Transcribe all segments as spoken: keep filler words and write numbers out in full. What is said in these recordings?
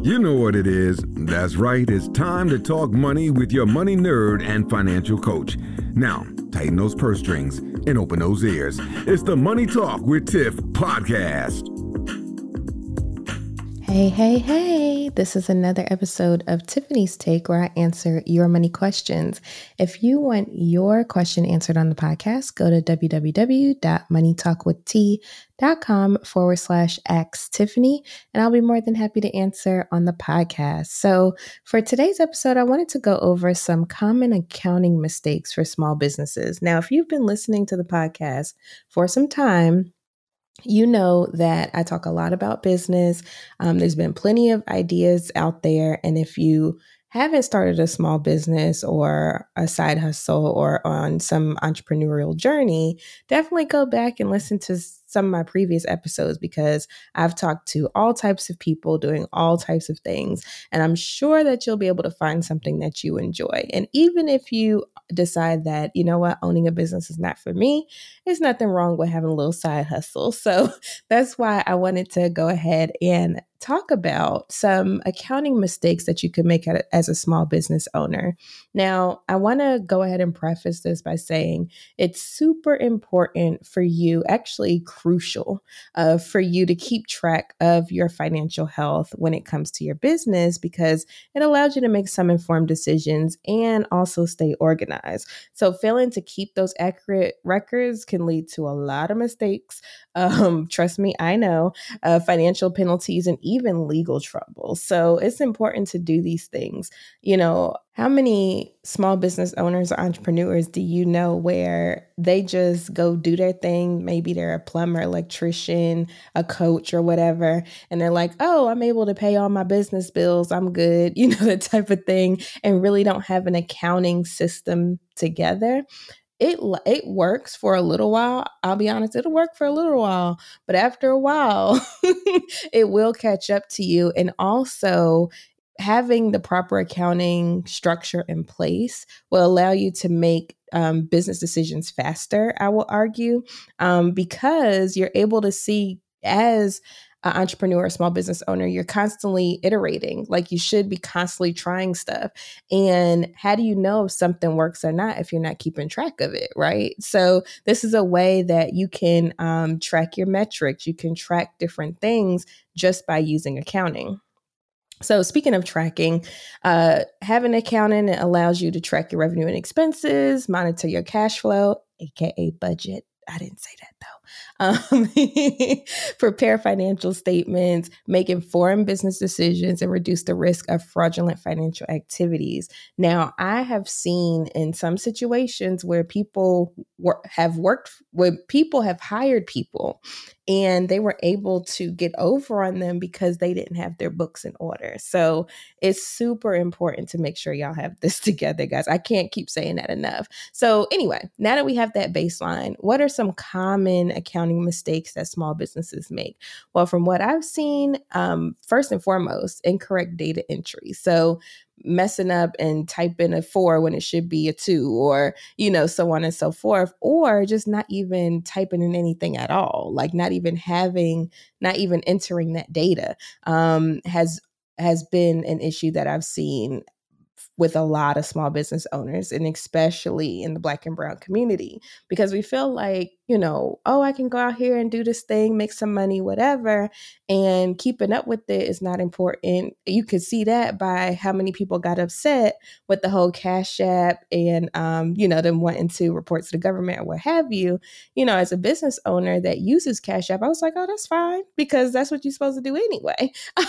You know what it is. That's right. It's time to talk money with your money nerd and financial coach. Now, tighten those purse strings and open those ears. It's the Money Talk with Tiff podcast. Hey, hey, hey, this is another episode of Tiffany's Take where I answer your money questions. If you want your question answered on the podcast, go to www.moneytalkwitht.com forward slash ask Tiffany, and I'll be more than happy to answer on the podcast. So for today's episode, I wanted to go over some common accounting mistakes for small businesses. Now, if you've been listening to the podcast for some time, you know that I talk a lot about business. Um, there's been plenty of ideas out there. And if you haven't started a small business or a side hustle or on some entrepreneurial journey, definitely go back and listen to some of my previous episodes because I've talked to all types of people doing all types of things. And I'm sure that you'll be able to find something that you enjoy. And even if you decide that, you know what, owning a business is not for me, there's nothing wrong with having a little side hustle. So that's why I wanted to go ahead and talk about some accounting mistakes that you could make as a small business owner. Now, I want to go ahead and preface this by saying it's super important for you, actually crucial uh, for you to keep track of your financial health when it comes to your business because it allows you to make some informed decisions and also stay organized. So failing to keep those accurate records can lead to a lot of mistakes. Um, trust me, I know, uh, financial penalties and even legal trouble. So it's important to do these things. You know, how many small business owners or entrepreneurs do you know where they just go do their thing? Maybe they're a plumber, electrician, a coach or whatever. And they're like, oh, I'm able to pay all my business bills. I'm good. You know, that type of thing. And really don't have an accounting system together. It it works for a little while. I'll be honest, it'll work for a little while. But after a while, it will catch up to you. And also, having the proper accounting structure in place will allow you to make um, business decisions faster, I will argue, um, because you're able to see as an entrepreneur, a small business owner, you're constantly iterating. Like you should be constantly trying stuff. And how do you know if something works or not if you're not keeping track of it, right? So this is a way that you can um, track your metrics. You can track different things just by using accounting. So speaking of tracking, uh, having an accountant allows you to track your revenue and expenses, monitor your cash flow, aka budget. I didn't say that though. Um, prepare financial statements, make informed business decisions, and reduce the risk of fraudulent financial activities. Now, I have seen in some situations where people wor- have worked, where people have hired people and they were able to get over on them because they didn't have their books in order. So it's super important to make sure y'all have this together, guys. I can't keep saying that enough. So anyway, now that we have that baseline, what are some common accounting mistakes that small businesses make? Well, from what I've seen, um, first and foremost, incorrect data entry. So messing up and typing a four when it should be a two, or, you know, so on and so forth, or just not even typing in anything at all, like not even having, not even entering that data, um, has has been an issue that I've seen with a lot of small business owners, and especially in the Black and Brown community, because we feel like, you know, oh, I can go out here and do this thing, make some money, whatever, and keeping up with it is not important. You could see that by how many people got upset with the whole Cash App and, um, you know, them wanting to report to the government or what have you. You know, as a business owner that uses Cash App, I was like, oh, that's fine, because that's what you're supposed to do anyway.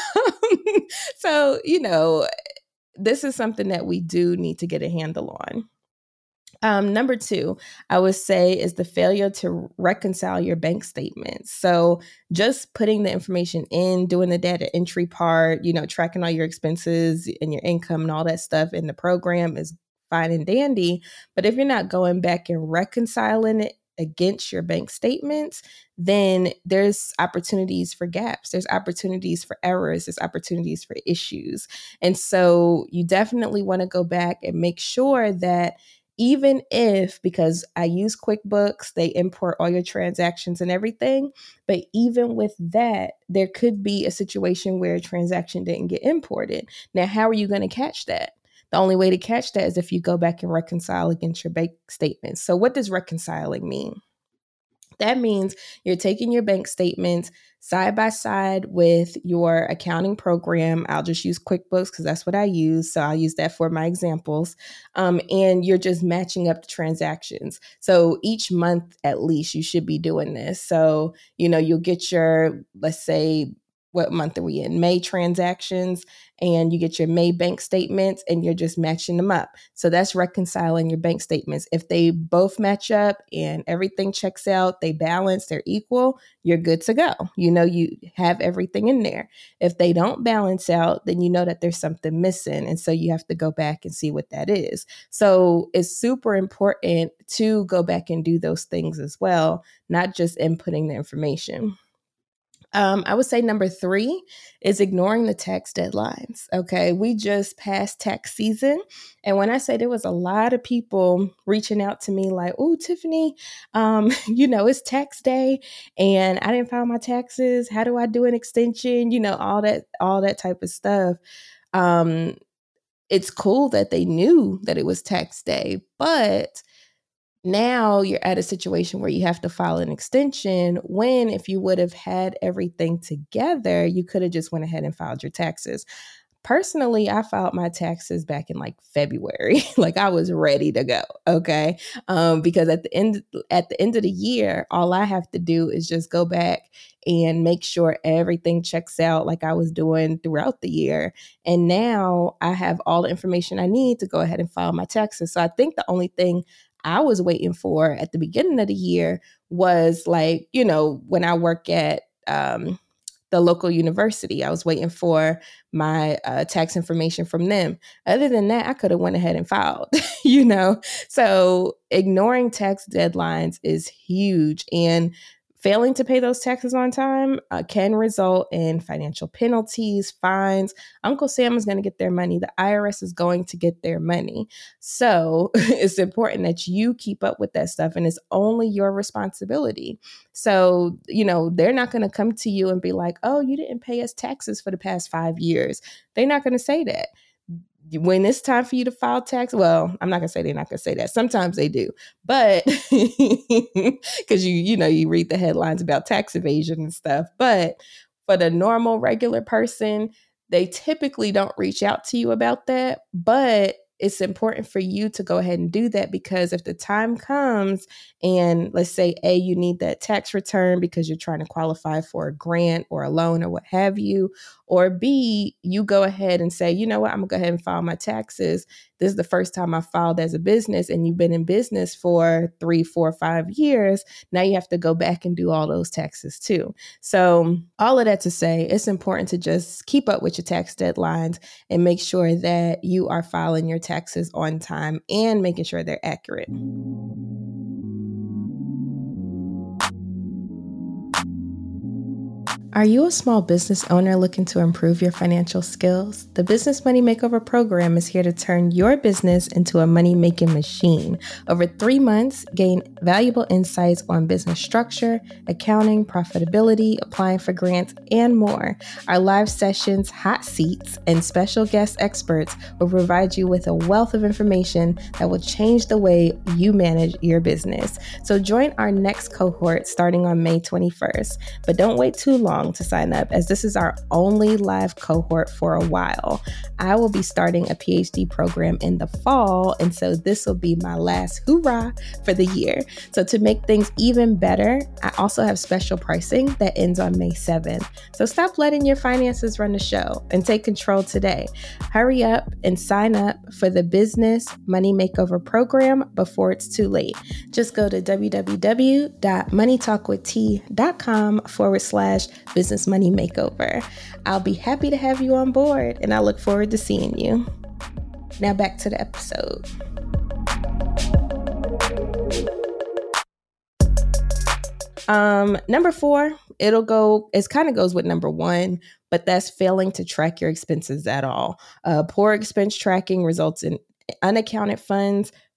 So, you know, this is something that we do need to get a handle on. Um, number two, I would say, is the failure to reconcile your bank statements. So just putting the information in, doing the data entry part, you know, tracking all your expenses and your income and all that stuff in the program is fine and dandy. But if you're not going back and reconciling it against your bank statements, then there's opportunities for gaps. There's opportunities for errors. There's opportunities for issues. And so you definitely want to go back and make sure that even if, because I use QuickBooks, they import all your transactions and everything. But even with that, there could be a situation where a transaction didn't get imported. Now, how are you going to catch that? The only way to catch that is if you go back and reconcile against your bank statements. So what does reconciling mean? That means you're taking your bank statements side by side with your accounting program. I'll just use QuickBooks because that's what I use. So I'll use that for my examples. Um, and you're just matching up the transactions. So each month, at least, you should be doing this. So, you know, you'll get your, let's say, what month are we in? May transactions, and you get your May bank statements and you're just matching them up. So that's reconciling your bank statements. If they both match up and everything checks out, they balance, they're equal, you're good to go. You know, you have everything in there. If they don't balance out, then you know that there's something missing. And so you have to go back and see what that is. So it's super important to go back and do those things as well, not just inputting the information. Um, I would say number three is ignoring the tax deadlines. Okay. We just passed tax season. And when I say there was a lot of people reaching out to me like, oh, Tiffany, um, you know, it's tax day and I didn't file my taxes. How do I do an extension? You know, all that, all that type of stuff. Um, it's cool that they knew that it was tax day, but now you're at a situation where you have to file an extension when if you would have had everything together, you could have just went ahead and filed your taxes. Personally, I filed my taxes back in like February. Like I was ready to go. Okay. Um, because at the end, at the end of the year, all I have to do is just go back and make sure everything checks out like I was doing throughout the year. And now I have all the information I need to go ahead and file my taxes. So I think the only thing I was waiting for at the beginning of the year was like, you know, when I work at um, the local university, I was waiting for my uh, tax information from them. Other than that, I could have went ahead and filed, you know? So ignoring tax deadlines is huge. And failing to pay those taxes on time uh, can result in financial penalties, fines. Uncle Sam is going to get their money. The I R S is going to get their money. So it's important that you keep up with that stuff, and it's only your responsibility. So, you know, they're not going to come to you and be like, oh, you didn't pay us taxes for the past five years. They're not going to say that. When it's time for you to file tax, well, I'm not gonna say they're not gonna say that. Sometimes they do, but because you, you know, you read the headlines about tax evasion and stuff. But for the normal, regular person, they typically don't reach out to you about that. But it's important for you to go ahead and do that, because if the time comes and let's say A, you need that tax return because you're trying to qualify for a grant or a loan or what have you, or B, you go ahead and say, you know what, I'm gonna go ahead and file my taxes. This is the first time I filed as a business, and you've been in business for three, four, five years. Now you have to go back and do all those taxes too. So all of that to say, it's important to just keep up with your tax deadlines and make sure that you are filing your taxes on time and making sure they're accurate. Are you a small business owner looking to improve your financial skills? The Business Money Makeover program is here to turn your business into a money-making machine. Over three months, gain valuable insights on business structure, accounting, profitability, applying for grants, and more. Our live sessions, hot seats, and special guest experts will provide you with a wealth of information that will change the way you manage your business. So join our next cohort starting on May twenty-first. But don't wait too long to sign up, as this is our only live cohort for a while. I will be starting a P H D program in the fall, and so this will be my last hoorah for the year. So to make things even better, I also have special pricing that ends on May seventh. So stop letting your finances run the show and take control today. Hurry up and sign up for the Business Money Makeover program before it's too late. Just go to www.moneytalkwitht.com forward slash Business Money Makeover. I'll be happy to have you on board, and I look forward to seeing you. Now back to the episode. Um, number four, it'll go, it kind of goes with number one, but that's failing to track your expenses at all. Uh, poor expense tracking results in unaccounted funds,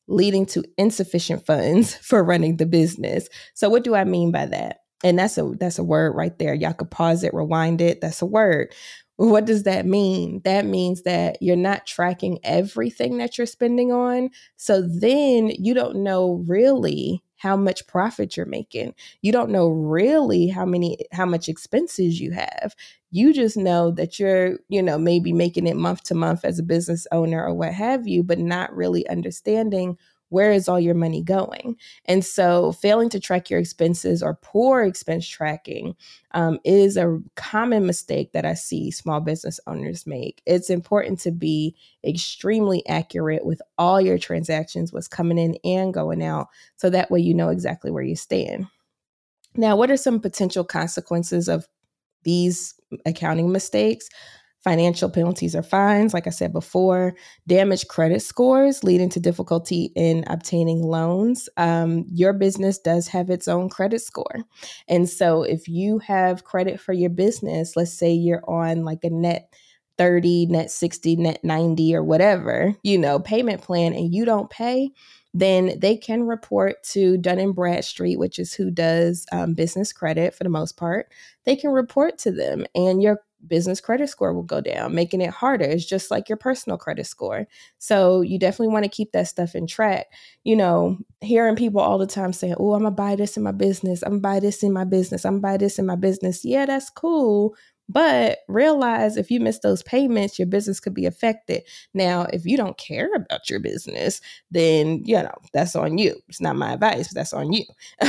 leading to insufficient funds for running the business. So what do I mean by that? And that's a that's a word right there. Y'all could pause it, rewind it. That's a word. What does that mean? That means that you're not tracking everything that you're spending on. So then you don't know really how much profit you're making. You don't know really how many, how much expenses you have. You just know that you're, you know, maybe making it month to month as a business owner or what have you, but not really understanding where is all your money going. And so failing to track your expenses or poor expense tracking um, is a common mistake that I see small business owners make. It's important to be extremely accurate with all your transactions, what's coming in and going out, so that way you know exactly where you stand. Now, what are some potential consequences of these accounting mistakes? Financial penalties or fines, like I said before, damaged credit scores leading to difficulty in obtaining loans. Um, your business does have its own credit score. And so if you have credit for your business, let's say you're on like a net thirty, net sixty, net ninety, or whatever, you know, payment plan, and you don't pay, then they can report to Dun and Bradstreet, which is who does um, business credit for the most part. They can report to them, and your business credit score will go down, making it harder. It's just like your personal credit score. So you definitely want to keep that stuff in track. You know, hearing people all the time saying, oh, I'm going to buy this in my business. I'm going to buy this in my business. I'm going to buy this in my business. Yeah, that's cool. But realize if you miss those payments, your business could be affected. Now, if you don't care about your business, then, you know, that's on you. It's not my advice, but that's on you.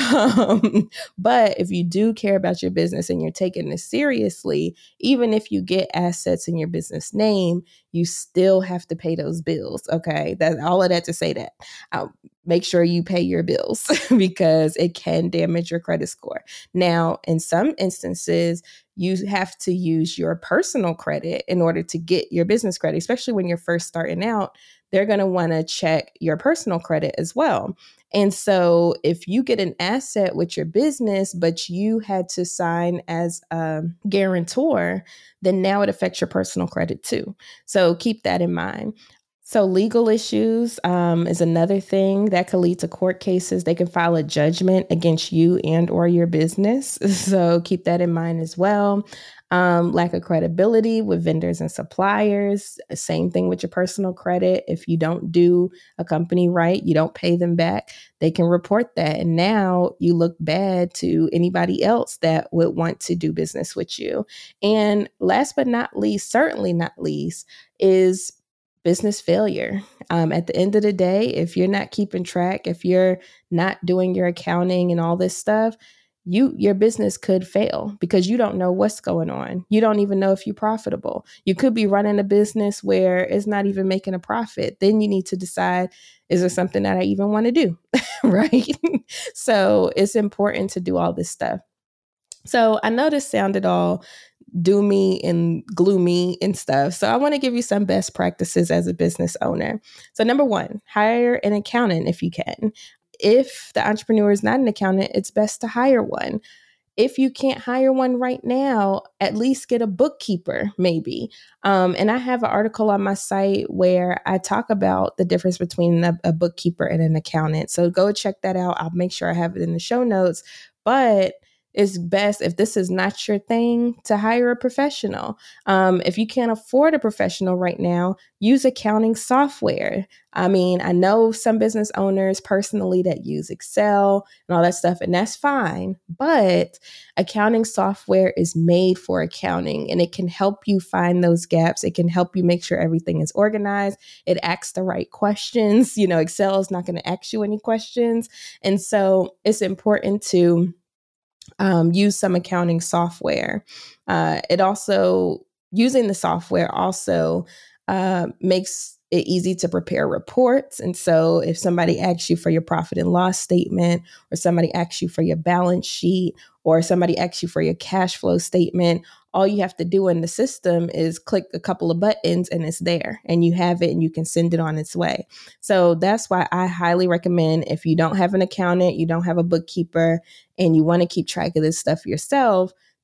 Um, but if you do care about your business and you're taking this seriously, even if you get assets in your business name, you still have to pay those bills. Okay. That's all of that to say that. Um, make sure you pay your bills because it can damage your credit score. Now, in some instances, you have to use your personal credit in order to get your business credit, especially when you're first starting out. They're going to want to check your personal credit as well. And so if you get an asset with your business, but you had to sign as a guarantor, then now it affects your personal credit too. So keep that in mind. So legal issues um, is another thing that could lead to court cases. They can file a judgment against you and or your business. So keep that in mind as well. Um, lack of credibility with vendors and suppliers. Same thing with your personal credit. If you don't do a company right, you don't pay them back, they can report that. And now you look bad to anybody else that would want to do business with you. And last but not least, certainly not least, is business failure. Um, at the end of the day, if you're not keeping track, if you're not doing your accounting and all this stuff, you your business could fail because you don't know what's going on. You don't even know if you're profitable. You could be running a business where it's not even making a profit. Then you need to decide, is there something that I even want to do? Right? So it's important to do all this stuff. So I know this sounded all doomy and gloomy and stuff. So I want to give you some best practices as a business owner. So number one, hire an accountant if you can. If the entrepreneur is not an accountant, it's best to hire one. If you can't hire one right now, at least get a bookkeeper, maybe. Um, and I have an article on my site where I talk about the difference between a, a bookkeeper and an accountant. So go check that out. I'll make sure I have it in the show notes. But it's best, if this is not your thing, to hire a professional. Um, if you can't afford a professional right now, use accounting software. I mean, I know some business owners personally that use Excel and all that stuff, and that's fine. But accounting software is made for accounting, and it can help you find those gaps. It can help you make sure everything is organized. It asks the right questions. You know, Excel is not going to ask you any questions. And so it's important to Um, use some accounting software. Uh, it also, using the software also uh, makes it easy to prepare reports. And so if somebody asks you for your profit and loss statement, or somebody asks you for your balance sheet, or somebody asks you for your cash flow statement, all you have to do in the system is click a couple of buttons and it's there, and you have it and you can send it on its way. So that's why I highly recommend, if you don't have an accountant, you don't have a bookkeeper, and you want to keep track of this stuff yourself,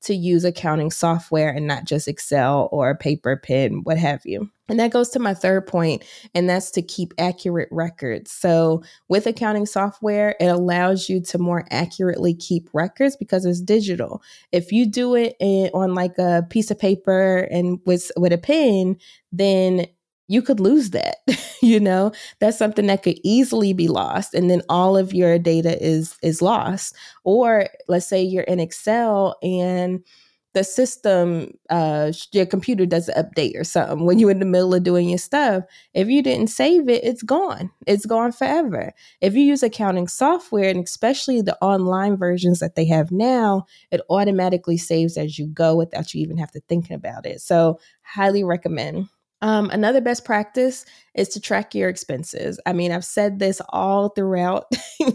to use accounting software and not just Excel or paper, pen, what have you. And that goes to my third point, and that's to keep accurate records. So with accounting software, it allows you to more accurately keep records because it's digital. If you do it in, on like a piece of paper and with, with a pen, then you could lose that. You know, that's something that could easily be lost. And then all of your data is, is lost. Or let's say you're in Excel and the system, uh, your computer does an update or something when you're in the middle of doing your stuff. If you didn't save it, it's gone. It's gone forever. If you use accounting software, and especially the online versions that they have now, it automatically saves as you go without you even have to think about it. So highly recommend. Um, another best practice is to track your expenses. I mean, I've said this all throughout.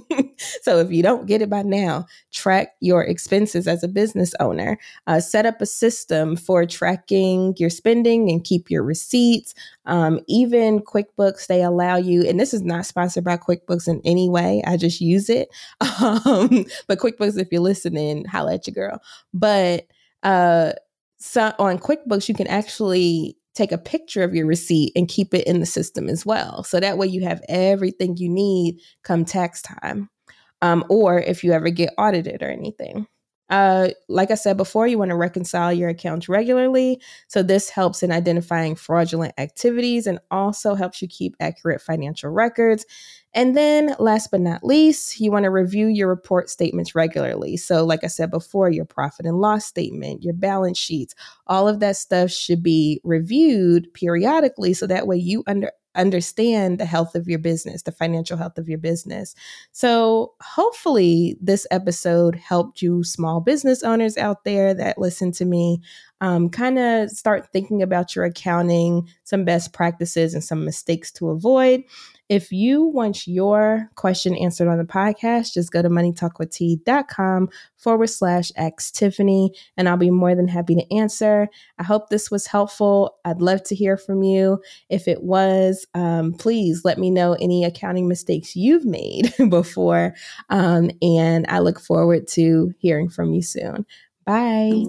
So if you don't get it by now, track your expenses as a business owner. Uh, set up a system for tracking your spending and keep your receipts. Um, even QuickBooks, they allow you, and this is not sponsored by QuickBooks in any way. I just use it. Um, but QuickBooks, if you're listening, holla at your girl. But uh, so on QuickBooks, you can actually take a picture of your receipt and keep it in the system as well. So that way you have everything you need come tax time, um, or if you ever get audited or anything. Uh, like I said before, you want to reconcile your accounts regularly. So this helps in identifying fraudulent activities and also helps you keep accurate financial records. And then last but not least, you want to review your report statements regularly. So like I said before, your profit and loss statement, your balance sheets, all of that stuff should be reviewed periodically. So that way you under understand the health of your business, the financial health of your business. So hopefully this episode helped you small business owners out there that listen to me um, kind of start thinking about your accounting, some best practices and some mistakes to avoid. If you want your question answered on the podcast, just go to moneytalkwitht.com forward slash ask Tiffany, and I'll be more than happy to answer. I hope this was helpful. I'd love to hear from you. If it was, um, please let me know any accounting mistakes you've made before. Um, and I look forward to hearing from you soon. Bye.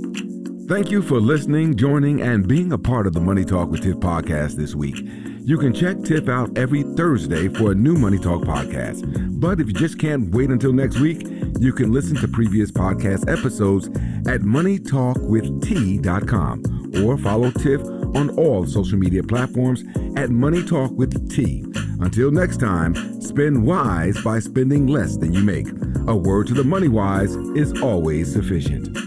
Thank you for listening, joining, and being a part of the Money Talk with Tiff podcast this week. You can check Tiff out every Thursday for a new Money Talk podcast. But if you just can't wait until next week, you can listen to previous podcast episodes at money talk with t dot com or follow Tiff on all social media platforms at Money Talk with T. Until next time, spend wise by spending less than you make. A word to the money wise is always sufficient.